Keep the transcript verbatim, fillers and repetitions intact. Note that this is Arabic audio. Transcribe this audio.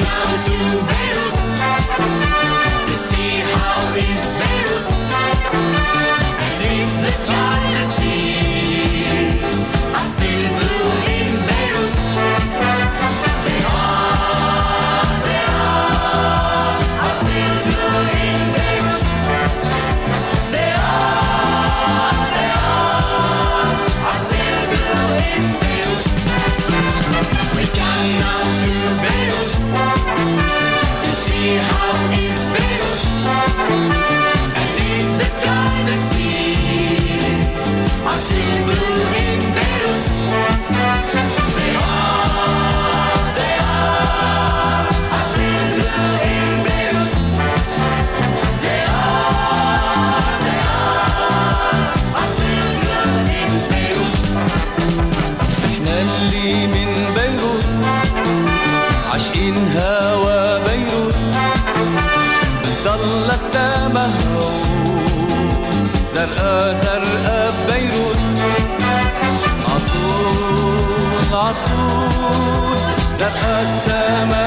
down to Beirut to see how is Beirut. And if the sky and the sea are still blue in Beirut, they are, they are, are still blue in Beirut. They are, they are, are still blue in Beirut. We come now to Beirut to see how is Beirut. And if the sky, the sea are still blue in Beirut, they are, they are, are still blue in Beirut. They are, they are, are still blue in Beirut. احنا اللي من بيروت عاشقين هوا بيروت، بتضل السما زرقاء زرقاء ببيروت، عطول عطول زرقاء السما